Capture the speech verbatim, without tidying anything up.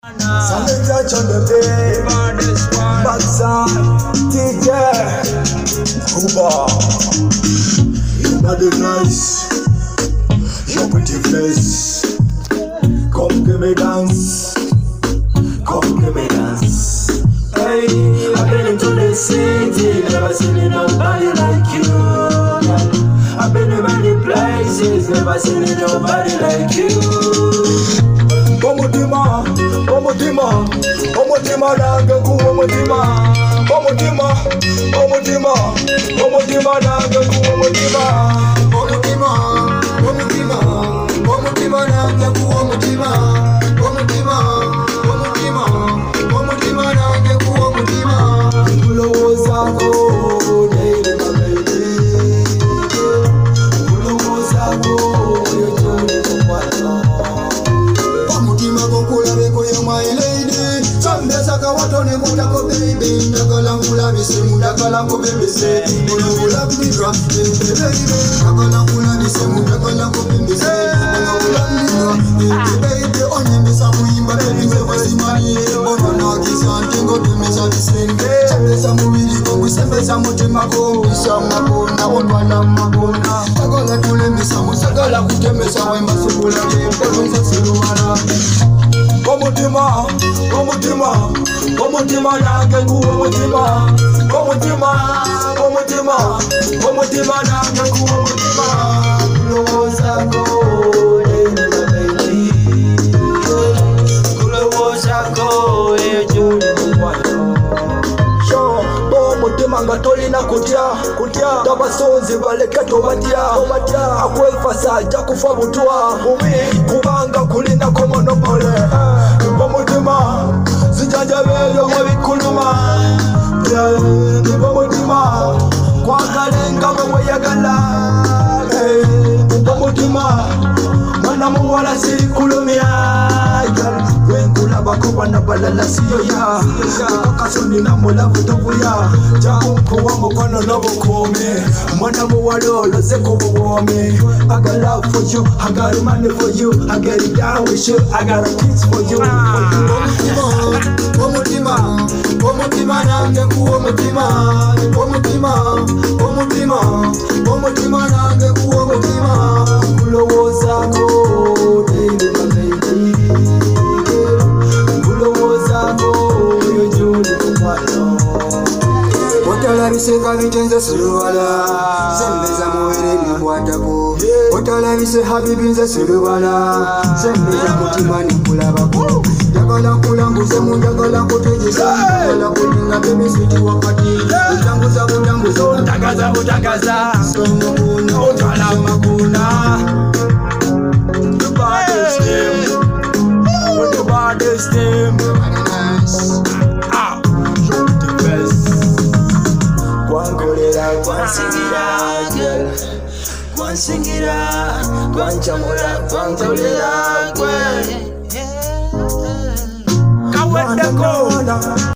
Sunday touch on the bed, backside, T J, Cuba. Your body nice, your pretty face. Come give me dance, come give me dance. Hey, I've been into the city, never seen nobody like you. I've been in many places, never seen nobody like you. Omutima, omutima, omutima nange ku omutima. Omutima, omutima, omutima nange ku omutima. Omutima, omutima, omutima nange ku omutima. Omutima, omutima, omutima nange ku omutima. Kulowoozaako daily my baby. Kulowoozaako oyo gy'oli mukwano. My lady, Sambesa kawatone mutako baby. Ndakala mula bisemu, ndakala ko baby say. Mono mula bidra, baby baby. Ndakala mula bisemu, ndakala ko baby say. Mono mula bidra, baby baby. Onye mbesa muimba baby we wasi mani. Ono na kisa ntengo tumesa bisenge. Sambesa muwili kongu sambesa mutima ko. Bisa mako na wotwana makona. Ndakala tule mbesa musakala kutemesa wemba subula ye. Kono siruwana. Omutima, omutima, omutima nange ku omutima. Omutima, omutima, omutima nange ku omutima. Kulowoozaako daily my baby. Kulowoozaako eyo gy'oli mukwano. Omutima nga tolina kutya, kutya. Abasonzi baleke tobatya, tobatya. Akwefasa ajja kufa butwa, bubi kubanga kulinako monopole. Omutima zijanjabe eyo webikuluma. Omutima kwagala nga bwe weyagala. Omutima mwana muwala sirikulumya. Wenkulabako bana balala siyoya. Kakasoni na mulavu tobuya. Jankuwa mukwano n'obukuumi. Mwana muwala oloze ku buwoomi. I got love for you, I got money for you, I get it down with you, I got a kiss for you. Omutima, omutima nange ku omutima. Omutima, omutima, omutima nange ku omutima. Kulowoozaako daily my baby. Kulowoozaako oyo gy'oli mukwano. Otalabise kabitenze sirubala. Sembeza muwere bikwatako. Otalabise habibi nze sirubala. Sembeza mutima nikulabako. Njagala nkulambuze mu njagala nkutegesa. Njagala kulinga bemisiti wakati. Otambuza butambuza otagaza butagaza. Somukuna otwala makuna. The baddest name, the baddest name. Ah, you're the best. Gwangolera, gwansingira, girl. Gwansingira, gwanchamula, gwangolera, gwe. Kawedeko.